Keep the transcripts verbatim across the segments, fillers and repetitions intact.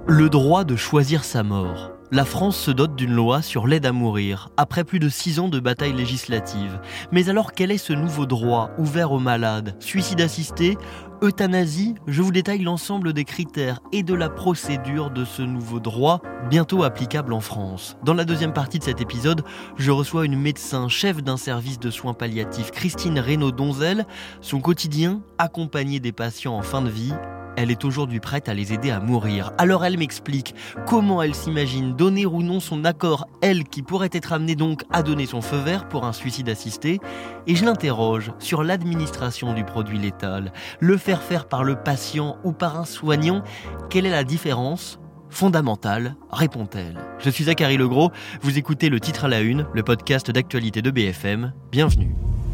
Le droit de choisir sa mort. La France se dote d'une loi sur l'aide à mourir, après plus de six ans de bataille législative. Mais alors quel est ce nouveau droit ouvert aux malades? Suicide assisté? Euthanasie? Je vous détaille l'ensemble des critères et de la procédure de ce nouveau droit, bientôt applicable en France. Dans la deuxième partie de cet épisode, je reçois une médecin, chef d'un service de soins palliatifs, Christine Reynaud-Donzel. Son quotidien, accompagner des patients en fin de vie. Elle est aujourd'hui prête à les aider à mourir. Alors elle m'explique comment elle s'imagine donner ou non son accord, elle qui pourrait être amenée donc à donner son feu vert pour un suicide assisté. Et je l'interroge sur l'administration du produit létal. Le faire faire par le patient ou par un soignant, quelle est la différence fondamentale, répond-elle. Je suis Zachary Legros, vous écoutez Le Titre à la Une, le podcast d'actualité de B F M. Bienvenue.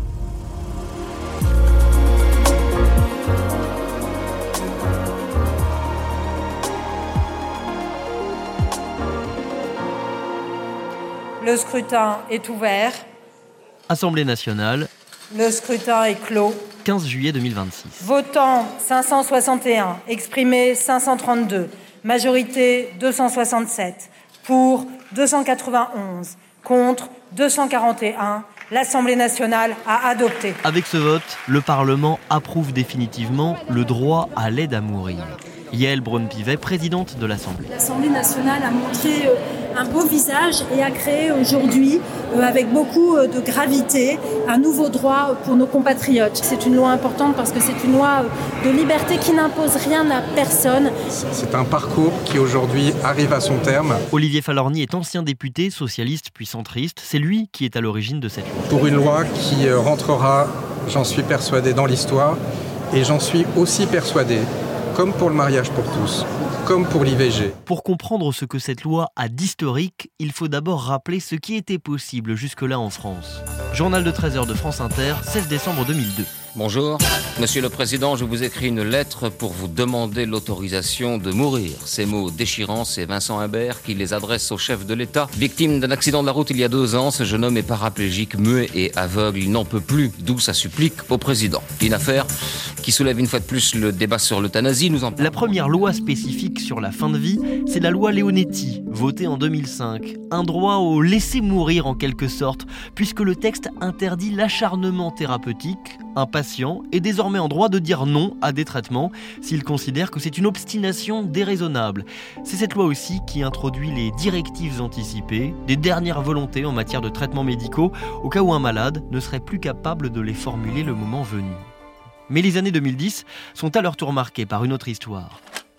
Le scrutin est ouvert. Assemblée nationale. Le scrutin est clos. quinze juillet deux mille vingt-six. Votant cinq cent soixante et un, exprimé cinq cent trente-deux, majorité deux cent soixante-sept, pour deux cent quatre-vingt-onze, contre deux cent quarante et un. L'Assemblée nationale a adopté. Avec ce vote, le Parlement approuve définitivement le droit à l'aide à mourir. Yael Braun-Pivet, présidente de l'Assemblée. L'Assemblée nationale a montré un beau visage et a créé aujourd'hui, avec beaucoup de gravité, un nouveau droit pour nos compatriotes. C'est une loi importante parce que c'est une loi de liberté qui n'impose rien à personne. C'est un parcours qui aujourd'hui arrive à son terme. Olivier Falorni est ancien député, socialiste puis centriste. C'est lui qui est à l'origine de cette loi. Pour une loi qui rentrera, j'en suis persuadé, dans l'histoire, et j'en suis aussi persuadé, comme pour le mariage pour tous, comme pour l'I V G. Pour comprendre ce que cette loi a d'historique, il faut d'abord rappeler ce qui était possible jusque-là en France. Journal de treize heures de France Inter, seize décembre deux mille deux. Bonjour, Monsieur le Président, je vous écris une lettre pour vous demander l'autorisation de mourir. Ces mots déchirants, c'est Vincent Imbert qui les adresse au chef de l'État. Victime d'un accident de la route il y a deux ans, ce jeune homme est paraplégique, muet et aveugle. Il n'en peut plus, d'où sa supplique au Président. Une affaire qui soulève une fois de plus le débat sur l'euthanasie. Nous en... La première loi spécifique sur la fin de vie, c'est la loi Leonetti, votée en deux mille cinq. Un droit au laisser mourir en quelque sorte, puisque le texte interdit l'acharnement thérapeutique. Un patient est désormais en droit de dire non à des traitements s'il considère que c'est une obstination déraisonnable. C'est cette loi aussi qui introduit les directives anticipées, des dernières volontés en matière de traitements médicaux, au cas où un malade ne serait plus capable de les formuler le moment venu. Mais les années deux mille dix sont à leur tour marquées par une autre histoire.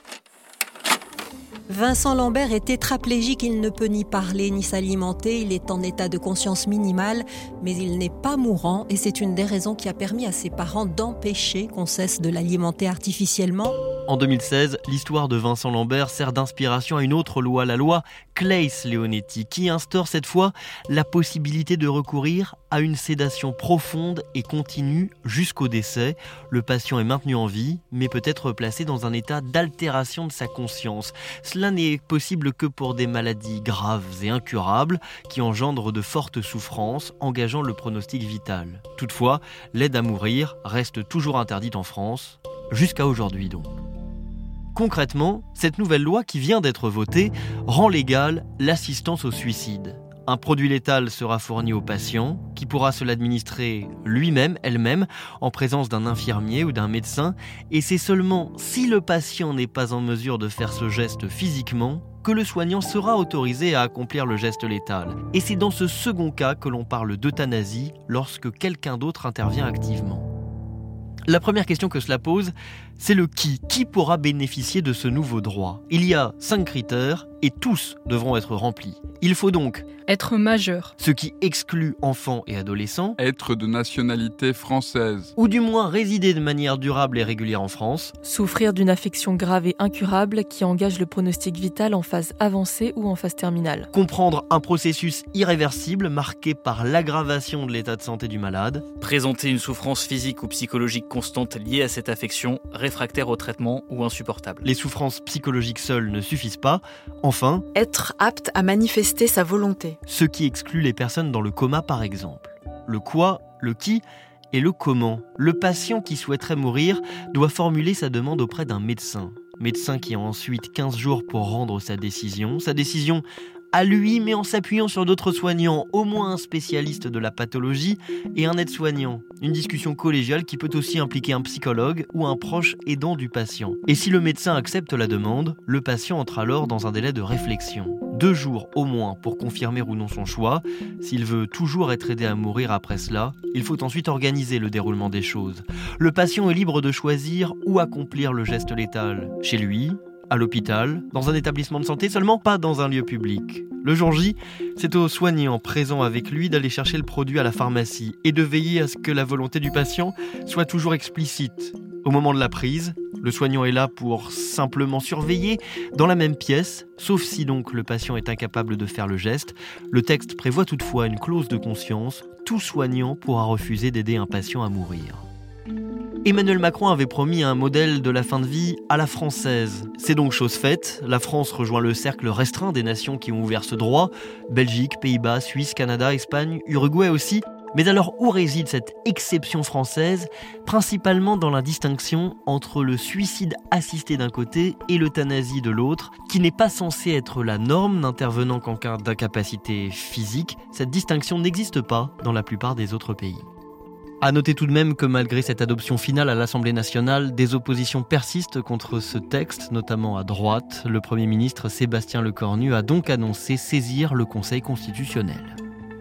Vincent Lambert est tétraplégique, il ne peut ni parler ni s'alimenter, il est en état de conscience minimale, mais il n'est pas mourant et c'est une des raisons qui a permis à ses parents d'empêcher qu'on cesse de l'alimenter artificiellement. En deux mille seize, l'histoire de Vincent Lambert sert d'inspiration à une autre loi, la loi Claeys-Leonetti, qui instaure cette fois la possibilité de recourir à une sédation profonde et continue jusqu'au décès. Le patient est maintenu en vie, mais peut être placé dans un état d'altération de sa conscience. Cela n'est possible que pour des maladies graves et incurables qui engendrent de fortes souffrances, engageant le pronostic vital. Toutefois, l'aide à mourir reste toujours interdite en France, jusqu'à aujourd'hui donc. Concrètement, cette nouvelle loi qui vient d'être votée rend légale l'assistance au suicide. Un produit létal sera fourni au patient, qui pourra se l'administrer lui-même, elle-même, en présence d'un infirmier ou d'un médecin, et c'est seulement si le patient n'est pas en mesure de faire ce geste physiquement que le soignant sera autorisé à accomplir le geste létal. Et c'est dans ce second cas que l'on parle d'euthanasie, lorsque quelqu'un d'autre intervient activement. La première question que cela pose, c'est le qui. Qui pourra bénéficier de ce nouveau droit? Il y a cinq critères et tous devront être remplis. Il faut donc être majeur, ce qui exclut enfants et adolescents, être de nationalité française, ou du moins résider de manière durable et régulière en France, souffrir d'une affection grave et incurable qui engage le pronostic vital en phase avancée ou en phase terminale, comprendre un processus irréversible marqué par l'aggravation de l'état de santé du malade, présenter une souffrance physique ou psychologique constante liée à cette affection, réfractaire au traitement ou insupportable. Les souffrances psychologiques seules ne suffisent pas. Enfin, être apte à manifester sa volonté. Ce qui exclut les personnes dans le coma par exemple. Le quoi, le qui et le comment. Le patient qui souhaiterait mourir doit formuler sa demande auprès d'un médecin. médecin qui a ensuite quinze jours pour rendre sa décision. Sa décision à lui, mais en s'appuyant sur d'autres soignants, au moins un spécialiste de la pathologie et un aide-soignant. Une discussion collégiale qui peut aussi impliquer un psychologue ou un proche aidant du patient. Et si le médecin accepte la demande, le patient entre alors dans un délai de réflexion. Deux jours au moins pour confirmer ou non son choix. S'il veut toujours être aidé à mourir après cela, il faut ensuite organiser le déroulement des choses. Le patient est libre de choisir où accomplir le geste létal. Chez lui, à l'hôpital, dans un établissement de santé, seulement pas dans un lieu public. Le jour J, c'est au soignant présent avec lui d'aller chercher le produit à la pharmacie et de veiller à ce que la volonté du patient soit toujours explicite. Au moment de la prise, le soignant est là pour simplement surveiller dans la même pièce, sauf si donc le patient est incapable de faire le geste. Le texte prévoit toutefois une clause de conscience. Tout soignant pourra refuser d'aider un patient à mourir. Emmanuel Macron avait promis un modèle de la fin de vie à la française. C'est donc chose faite. La France rejoint le cercle restreint des nations qui ont ouvert ce droit. Belgique, Pays-Bas, Suisse, Canada, Espagne, Uruguay aussi. Mais alors où réside cette exception française ? Principalement dans la distinction entre le suicide assisté d'un côté et l'euthanasie de l'autre, qui n'est pas censée être la norme, n'intervenant qu'en cas d'incapacité physique. Cette distinction n'existe pas dans la plupart des autres pays. À noter tout de même que malgré cette adoption finale à l'Assemblée nationale, des oppositions persistent contre ce texte, notamment à droite. Le Premier ministre Sébastien Lecornu a donc annoncé saisir le Conseil constitutionnel.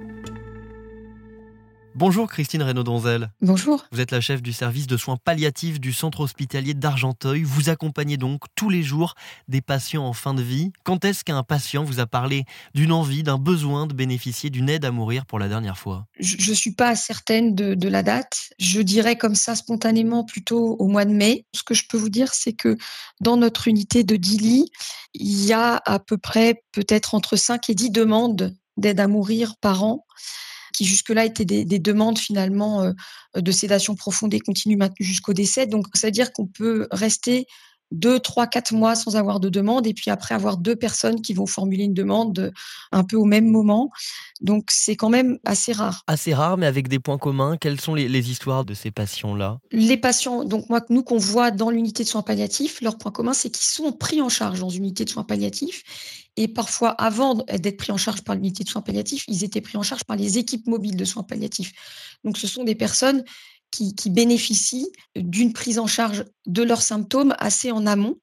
Bonjour Christine Reynaud-Donzel. Bonjour. Vous êtes la chef du service de soins palliatifs du centre hospitalier d'Argenteuil. Vous accompagnez donc tous les jours des patients en fin de vie. Quand est-ce qu'un patient vous a parlé d'une envie, d'un besoin de bénéficier d'une aide à mourir pour la dernière fois ? Je ne suis pas certaine de, de la date. Je dirais comme ça spontanément plutôt au mois de mai. Ce que je peux vous dire, c'est que dans notre unité de dix lits, il y a à peu près peut-être entre cinq et dix demandes d'aide à mourir par an, qui jusque-là étaient des, des demandes finalement euh, de sédation profonde et continue maintenue jusqu'au décès. Donc, c'est-à-dire qu'on peut rester deux, trois, quatre mois sans avoir de demande et puis après avoir deux personnes qui vont formuler une demande un peu au même moment. Donc, c'est quand même assez rare. Assez rare, mais avec des points communs. Quelles sont les, les histoires de ces patients-là ? Les patients, donc moi, nous qu'on voit dans l'unité de soins palliatifs, leur point commun, c'est qu'ils sont pris en charge dans une unité de soins palliatifs. Et parfois, avant d'être pris en charge par l'unité de soins palliatifs, ils étaient pris en charge par les équipes mobiles de soins palliatifs. Donc, ce sont des personnes qui, qui bénéficient d'une prise en charge de leurs symptômes assez en amont.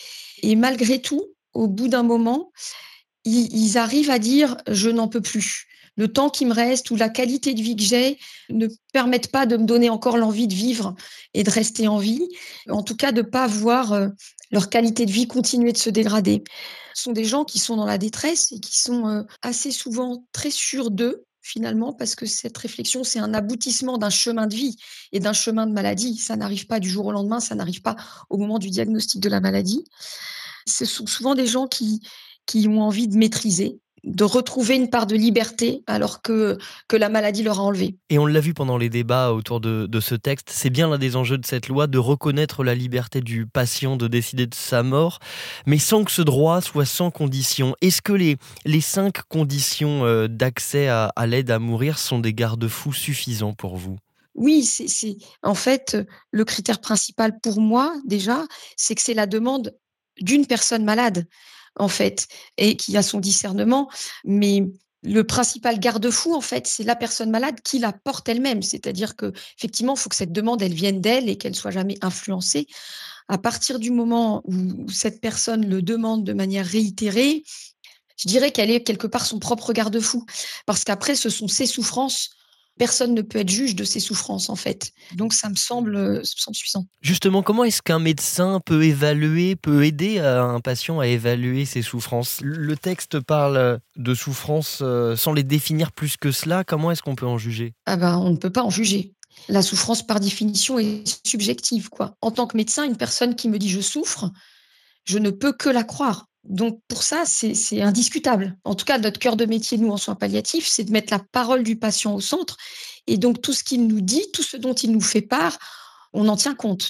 Et malgré tout, au bout d'un moment, ils, ils arrivent à dire « je n'en peux plus ». Le temps qui me reste ou la qualité de vie que j'ai ne permettent pas de me donner encore l'envie de vivre et de rester en vie. En tout cas, de ne pas voir euh, leur qualité de vie continuer de se dégrader. Ce sont des gens qui sont dans la détresse et qui sont euh, assez souvent très sûrs d'eux, finalement, parce que cette réflexion, c'est un aboutissement d'un chemin de vie et d'un chemin de maladie. Ça n'arrive pas du jour au lendemain, ça n'arrive pas au moment du diagnostic de la maladie. Ce sont souvent des gens qui, qui ont envie de maîtriser, de retrouver une part de liberté alors que, que la maladie leur a enlevé. Et on l'a vu pendant les débats autour de, de ce texte, c'est bien l'un des enjeux de cette loi de reconnaître la liberté du patient de décider de sa mort, mais sans que ce droit soit sans condition. Est-ce que les, les cinq conditions d'accès à, à l'aide à mourir sont des garde-fous suffisants pour vous ? Oui, c'est, c'est en fait le critère principal pour moi déjà, c'est que c'est la demande d'une personne malade, en fait, et qui a son discernement. Mais le principal garde-fou, en fait, c'est la personne malade qui la porte elle-même. C'est-à-dire que, effectivement, il faut que cette demande, elle vienne d'elle et qu'elle soit jamais influencée. À partir du moment où cette personne le demande de manière réitérée, je dirais qu'elle est quelque part son propre garde-fou. Parce qu'après, ce sont ses souffrances. Personne ne peut être juge de ses souffrances, en fait. Donc, ça me semble, ça me semble suffisant. Justement, comment est-ce qu'un médecin peut évaluer, peut aider un patient à évaluer ses souffrances ? Le texte parle de souffrances sans les définir plus que cela. Comment est-ce qu'on peut en juger ? Ah ben, on ne peut pas en juger. La souffrance, par définition, est subjective, quoi. En tant que médecin, une personne qui me dit « je souffre », je ne peux que la croire. Donc, pour ça, c'est, c'est indiscutable. En tout cas, notre cœur de métier, nous, en soins palliatifs, c'est de mettre la parole du patient au centre. Et donc, tout ce qu'il nous dit, tout ce dont il nous fait part, on en tient compte.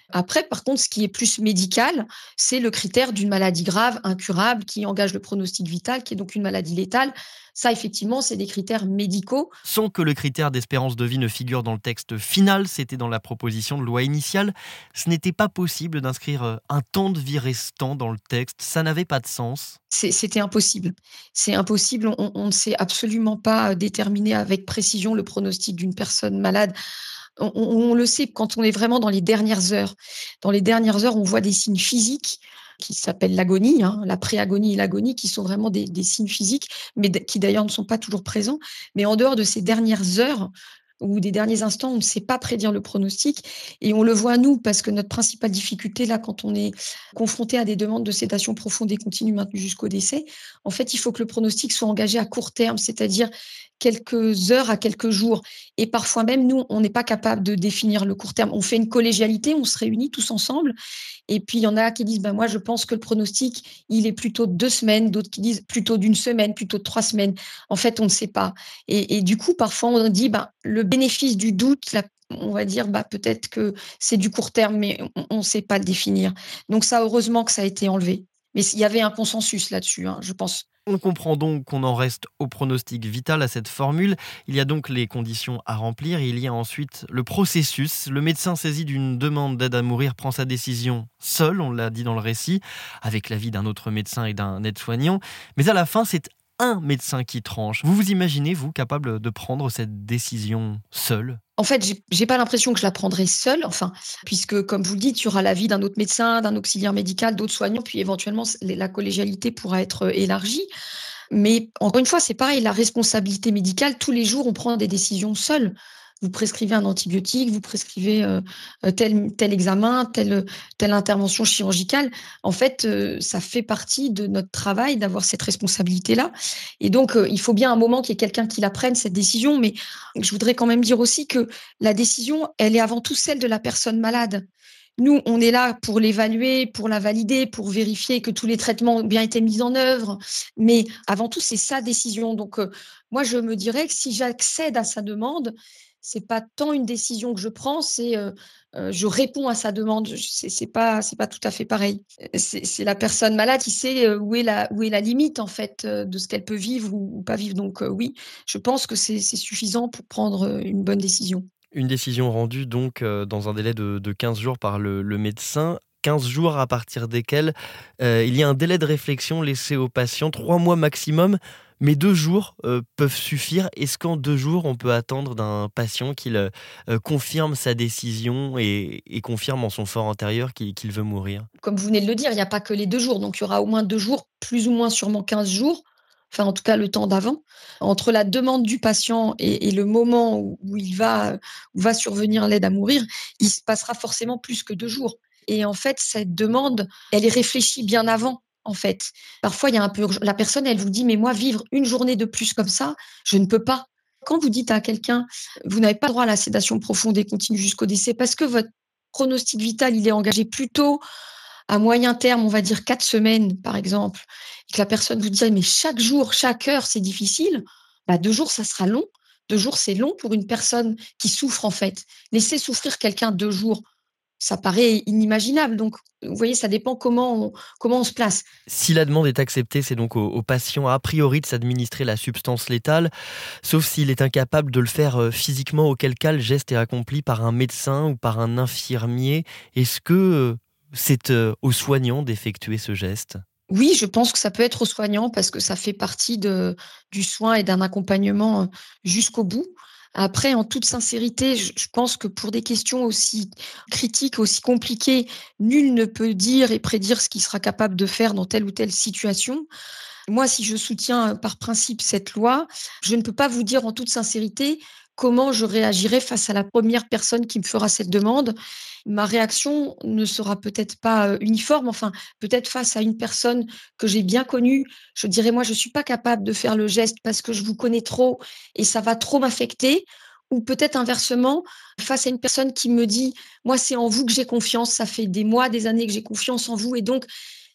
Après, par contre, ce qui est plus médical, c'est le critère d'une maladie grave, incurable, qui engage le pronostic vital, qui est donc une maladie létale. Ça, effectivement, c'est des critères médicaux. Sans que le critère d'espérance de vie ne figure dans le texte final, c'était dans la proposition de loi initiale, ce n'était pas possible d'inscrire un temps de vie restant dans le texte. Ça n'avait pas de sens. C'est, c'était impossible. C'est impossible. On, on ne sait absolument pas déterminer avec précision le pronostic d'une personne malade. On, on le sait quand on est vraiment dans les dernières heures. Dans les dernières heures, on voit des signes physiques qui s'appellent l'agonie, hein, la préagonie et l'agonie, qui sont vraiment des, des signes physiques, mais d- qui d'ailleurs ne sont pas toujours présents. Mais en dehors de ces dernières heures ou des derniers instants, on ne sait pas prédire le pronostic. Et on le voit, nous, parce que notre principale difficulté, là, quand on est confronté à des demandes de sédation profonde et continue maintenue jusqu'au décès, en fait, il faut que le pronostic soit engagé à court terme, c'est-à-dire quelques heures à quelques jours. Et parfois même, nous, on n'est pas capable de définir le court terme. On fait une collégialité, on se réunit tous ensemble. Et puis, il y en a qui disent, ben, moi, je pense que le pronostic, il est plutôt de deux semaines. D'autres qui disent plutôt d'une semaine, plutôt de trois semaines. En fait, on ne sait pas. Et, et du coup, parfois, on dit, ben, le bénéfice du doute, la, on va dire, bah, peut-être que c'est du court terme, mais on ne sait pas le définir. Donc ça, heureusement que ça a été enlevé. Mais il y avait un consensus là-dessus, hein, je pense. On comprend donc qu'on en reste au pronostic vital, à cette formule. Il y a donc les conditions à remplir et il y a ensuite le processus. Le médecin saisi d'une demande d'aide à mourir prend sa décision seul, on l'a dit dans le récit, avec l'avis d'un autre médecin et d'un aide-soignant. Mais à la fin, c'est un médecin qui tranche. Vous vous imaginez, vous, capable de prendre cette décision seul ? En fait, j'ai, j'ai pas l'impression que je la prendrai seule, enfin, puisque, comme vous le dites, il y aura l'avis d'un autre médecin, d'un auxiliaire médical, d'autres soignants, puis éventuellement, la collégialité pourra être élargie. Mais encore une fois, c'est pareil, la responsabilité médicale, tous les jours, on prend des décisions seuls. Vous prescrivez un antibiotique, vous prescrivez euh, tel, tel examen, telle, telle intervention chirurgicale. En fait, euh, ça fait partie de notre travail d'avoir cette responsabilité-là. Et donc, euh, il faut bien un moment qu'il y ait quelqu'un qui la prenne, cette décision. Mais je voudrais quand même dire aussi que la décision, elle est avant tout celle de la personne malade. Nous, on est là pour l'évaluer, pour la valider, pour vérifier que tous les traitements ont bien été mis en œuvre. Mais avant tout, c'est sa décision. Donc, euh, moi, je me dirais que si j'accède à sa demande, c'est pas tant une décision que je prends, c'est euh, euh, je réponds à sa demande. C'est, c'est pas c'est pas tout à fait pareil. C'est, c'est la personne malade qui sait euh, où est la où est la limite en fait euh, de ce qu'elle peut vivre ou, ou pas vivre. Donc euh, oui, je pense que c'est, c'est suffisant pour prendre une bonne décision. Une décision rendue donc euh, dans un délai de, de quinze jours par le, le médecin. quinze jours à partir desquels euh, il y a un délai de réflexion laissé au patient, trois mois maximum. Mais deux jours euh, peuvent suffire. Est-ce qu'en deux jours, on peut attendre d'un patient qu'il euh, confirme sa décision et, et confirme en son fort intérieur qu'il, qu'il veut mourir ? Comme vous venez de le dire, il n'y a pas que les deux jours. Donc, il y aura au moins deux jours, plus ou moins sûrement quinze jours, enfin en tout cas le temps d'avant. Entre la demande du patient et, et le moment où, où il va, où va survenir l'aide à mourir, il se passera forcément plus que deux jours. Et en fait, cette demande, elle est réfléchie bien avant. En fait, parfois, il y a un peu, la personne, elle vous dit, mais moi, vivre une journée de plus comme ça, je ne peux pas. Quand vous dites à quelqu'un, vous n'avez pas droit à la sédation profonde et continue jusqu'au décès parce que votre pronostic vital, il est engagé plutôt à moyen terme, on va dire quatre semaines, par exemple, et que la personne vous dit, mais chaque jour, chaque heure, c'est difficile, bah, deux jours, ça sera long. Deux jours, c'est long pour une personne qui souffre, en fait. Laisser souffrir quelqu'un deux jours, ça paraît inimaginable. Donc, vous voyez, ça dépend comment on, comment on se place. Si la demande est acceptée, c'est donc au, au patient a priori de s'administrer la substance létale, sauf s'il est incapable de le faire physiquement, auquel cas le geste est accompli par un médecin ou par un infirmier. Est-ce que c'est au soignant d'effectuer ce geste ? Oui, je pense que ça peut être au soignant parce que ça fait partie de, du soin et d'un accompagnement jusqu'au bout. Après, en toute sincérité, je pense que pour des questions aussi critiques, aussi compliquées, nul ne peut dire et prédire ce qu'il sera capable de faire dans telle ou telle situation. Moi, si je soutiens par principe cette loi, je ne peux pas vous dire en toute sincérité comment je réagirai face à la première personne qui me fera cette demande. Ma réaction ne sera peut-être pas uniforme, enfin, peut-être face à une personne que j'ai bien connue, je dirais, moi, je ne suis pas capable de faire le geste parce que je vous connais trop et ça va trop m'affecter. Ou peut-être inversement, face à une personne qui me dit, moi, c'est en vous que j'ai confiance, ça fait des mois, des années que j'ai confiance en vous et donc,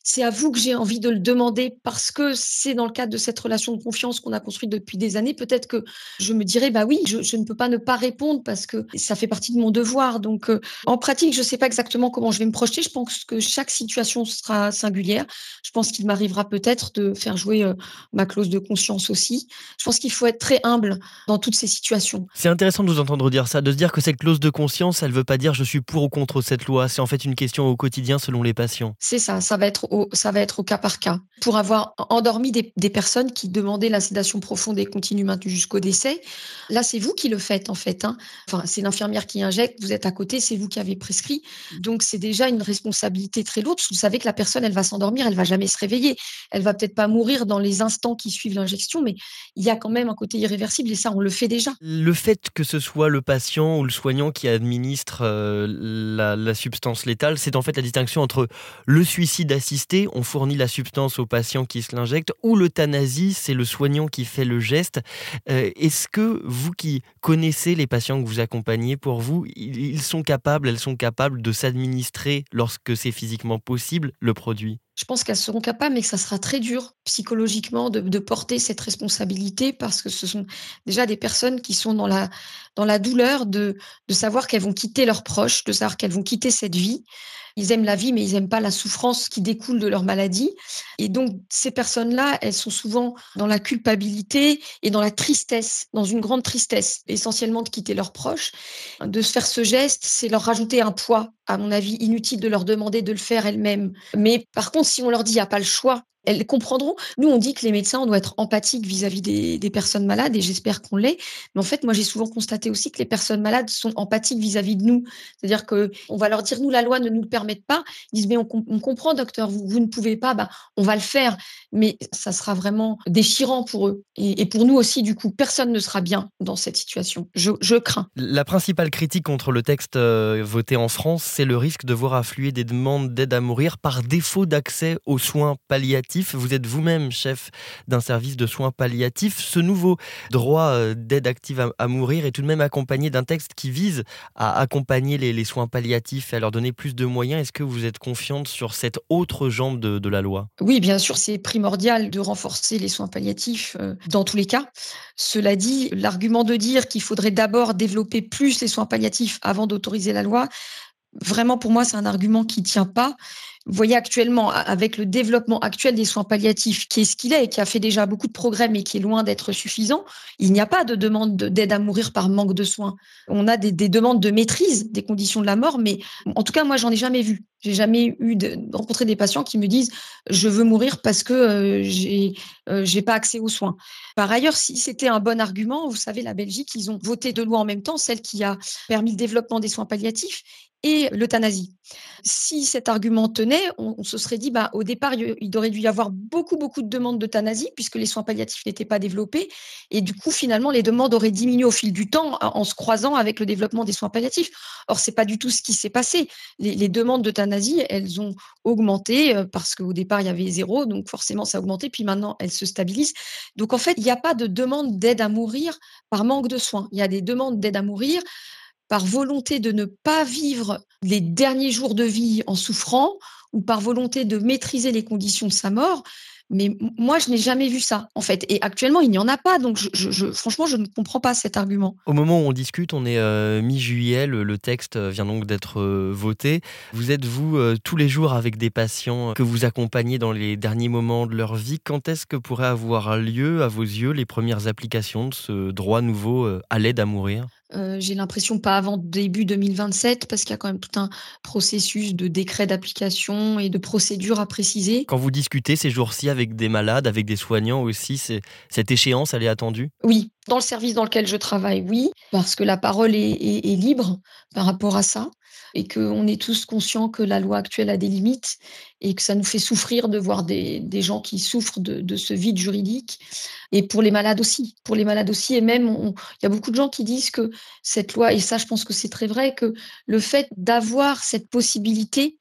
c'est à vous que j'ai envie de le demander parce que c'est dans le cadre de cette relation de confiance qu'on a construite depuis des années. Peut-être que je me dirais, bah oui, je, je ne peux pas ne pas répondre parce que ça fait partie de mon devoir. Donc, euh, en pratique, je ne sais pas exactement comment je vais me projeter. Je pense que chaque situation sera singulière. Je pense qu'il m'arrivera peut-être de faire jouer euh, ma clause de conscience aussi. Je pense qu'il faut être très humble dans toutes ces situations. C'est intéressant de vous entendre dire ça, de se dire que cette clause de conscience, elle ne veut pas dire je suis pour ou contre cette loi. C'est en fait une question au quotidien selon les patients. C'est ça, ça va être au, ça va être au cas par cas. Pour avoir endormi des, des personnes qui demandaient la sédation profonde et continue maintenue jusqu'au décès, là, c'est vous qui le faites en fait. Hein. Enfin, c'est l'infirmière qui injecte, vous êtes à côté, c'est vous qui avez prescrit. Donc, c'est déjà une responsabilité très lourde. Vous savez que la personne, elle va s'endormir, elle va jamais se réveiller. Elle va peut-être pas mourir dans les instants qui suivent l'injection, mais il y a quand même un côté irréversible et ça, on le fait déjà. Le fait que ce soit le patient ou le soignant qui administre euh, la, la substance létale, c'est en fait la distinction entre le suicide assisté, on fournit la substance au patient qui se l'injecte, ou l'euthanasie, c'est le soignant qui fait le geste. Euh, est-ce que vous qui connaissez les patients que vous accompagnez, pour vous, ils sont capables, elles sont capables de s'administrer lorsque c'est physiquement possible, le produit ? Je pense qu'elles seront capables, mais que ça sera très dur psychologiquement de, de porter cette responsabilité parce que ce sont déjà des personnes qui sont dans la, dans la douleur de, de savoir qu'elles vont quitter leurs proches, de savoir qu'elles vont quitter cette vie. Ils aiment la vie, mais ils n'aiment pas la souffrance qui découle de leur maladie. Et donc, ces personnes-là, elles sont souvent dans la culpabilité et dans la tristesse, dans une grande tristesse, essentiellement de quitter leurs proches. De se faire ce geste, c'est leur rajouter un poids, à mon avis, inutile de leur demander de le faire elles-mêmes. Mais par contre, si on leur dit qu'il n'y a pas le choix, elles comprendront. Nous, on dit que les médecins, on doit être empathiques vis-à-vis des, des personnes malades et j'espère qu'on l'est. Mais en fait, moi, j'ai souvent constaté aussi que les personnes malades sont empathiques vis-à-vis de nous. C'est-à-dire qu'on va leur dire, nous, la loi ne nous le permet pas. Ils disent, mais on, on comprend, docteur, vous, vous ne pouvez pas, bah, on va le faire. Mais ça sera vraiment déchirant pour eux. Et, et pour nous aussi, du coup, personne ne sera bien dans cette situation. Je, je crains. La principale critique contre le texte euh, voté en France, c'est le risque de voir affluer des demandes d'aide à mourir par défaut d'accès aux soins palliatifs. Vous êtes vous-même chef d'un service de soins palliatifs. Ce nouveau droit d'aide active à, à mourir est tout de même accompagné d'un texte qui vise à accompagner les, les soins palliatifs et à leur donner plus de moyens. Est-ce que vous êtes confiante sur cette autre jambe de, de la loi ? Oui, bien sûr, c'est primordial de renforcer les soins palliatifs euh, dans tous les cas. Cela dit, l'argument de dire qu'il faudrait d'abord développer plus les soins palliatifs avant d'autoriser la loi, vraiment pour moi, c'est un argument qui ne tient pas. Vous voyez actuellement, avec le développement actuel des soins palliatifs, qui est ce qu'il est et qui a fait déjà beaucoup de progrès, mais qui est loin d'être suffisant, il n'y a pas de demande d'aide à mourir par manque de soins. On a des, des demandes de maîtrise des conditions de la mort, mais en tout cas, moi, j'en ai jamais vu. J'ai jamais eu de, rencontré des patients qui me disent « je veux mourir parce que euh, j'ai, euh, j'ai pas accès aux soins ». Par ailleurs, si c'était un bon argument, vous savez, la Belgique, ils ont voté deux lois en même temps, celle qui a permis le développement des soins palliatifs et l'euthanasie. Si cet argument tenait, on, on se serait dit, bah, au départ, il, il aurait dû y avoir beaucoup, beaucoup de demandes d'euthanasie puisque les soins palliatifs n'étaient pas développés. Et du coup, finalement, les demandes auraient diminué au fil du temps en se croisant avec le développement des soins palliatifs. Or, c'est pas du tout ce qui s'est passé. Les, les demandes d'euthanasie, elles ont augmenté parce qu'au départ, il y avait zéro, donc forcément, ça a augmenté. Puis maintenant, elles se stabilisent. Donc, en fait, il n'y a pas de demande d'aide à mourir par manque de soins. Il y a des demandes d'aide à mourir par volonté de ne pas vivre les derniers jours de vie en souffrant ou par volonté de maîtriser les conditions de sa mort. Mais moi, je n'ai jamais vu ça, en fait. Et actuellement, il n'y en a pas. Donc, je, je, je, franchement, je ne comprends pas cet argument. Au moment où on discute, on est euh, mi-juillet. Le, le texte vient donc d'être euh, voté. Vous êtes, vous, euh, tous les jours avec des patients que vous accompagnez dans les derniers moments de leur vie. Quand est-ce que pourrait avoir lieu, à vos yeux, les premières applications de ce droit nouveau euh, à l'aide à mourir ? Euh, j'ai l'impression pas avant début deux mille vingt-sept parce qu'il y a quand même tout un processus de décret d'application et de procédure à préciser. Quand vous discutez ces jours-ci avec des malades, avec des soignants aussi, c'est, cette échéance, elle est attendue ? Oui, dans le service dans lequel je travaille, oui, parce que la parole est, est, est libre par rapport à ça et qu'on est tous conscients que la loi actuelle a des limites et que ça nous fait souffrir de voir des, des gens qui souffrent de, de ce vide juridique. Et pour les malades aussi, pour les malades aussi. Et même, il y a beaucoup de gens qui disent que cette loi, et ça, je pense que c'est très vrai, que le fait d'avoir cette possibilité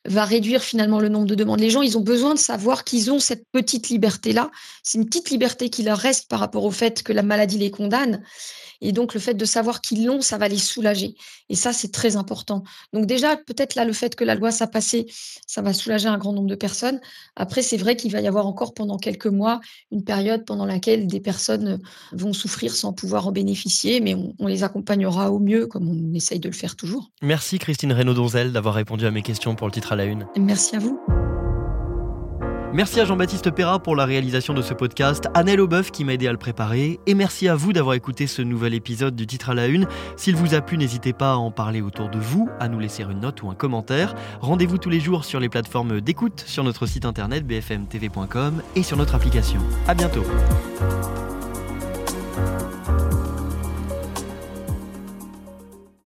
va réduire finalement le nombre de demandes. Les gens, ils ont besoin de savoir qu'ils ont cette petite liberté-là. C'est une petite liberté qui leur reste par rapport au fait que la maladie les condamne. Et donc, le fait de savoir qu'ils l'ont, ça va les soulager. Et ça, c'est très important. Donc déjà, peut-être là, le fait que la loi soit passée, ça va soulager un grand nombre de personnes. Après, c'est vrai qu'il va y avoir encore pendant quelques mois une période pendant laquelle des personnes vont souffrir sans pouvoir en bénéficier, mais on, on les accompagnera au mieux, comme on essaye de le faire toujours. Merci Christine Reynaud-Donzel d'avoir répondu à mes questions pour le titre à la une. Merci à vous. Merci à Jean-Baptiste Perrat pour la réalisation de ce podcast, Annelle Aubeuf qui m'a aidé à le préparer, et merci à vous d'avoir écouté ce nouvel épisode du Titre à la Une. S'il vous a plu, n'hésitez pas à en parler autour de vous, à nous laisser une note ou un commentaire. Rendez-vous tous les jours sur les plateformes d'écoute, sur notre site internet b f m t v point com et sur notre application. À bientôt.